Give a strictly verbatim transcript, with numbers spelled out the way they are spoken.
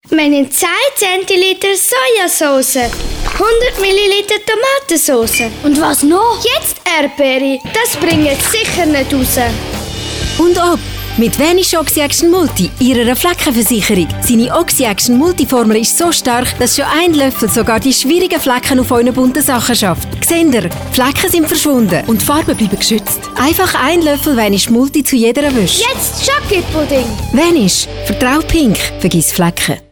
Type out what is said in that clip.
Wir nehmen zehn Zentiliter Sojasauce, hundert Milliliter Tomatensauce. Und was noch? Jetzt Erdbeere, das bringt sicher nicht raus. Und ob mit Vanish Oxy-Action Multi, ihrer Fleckenversicherung. Seine Oxy-Action Multi-Formel ist so stark, dass schon ein Löffel sogar die schwierigen Flecken auf euren bunten Sachen schafft. Seht ihr, Flecken sind verschwunden und die Farben bleiben geschützt. Einfach ein Löffel Vanish Multi zu jeder Wäsche. Jetzt Schokipudding. Vanish, vertrau Pink, vergiss Flecken.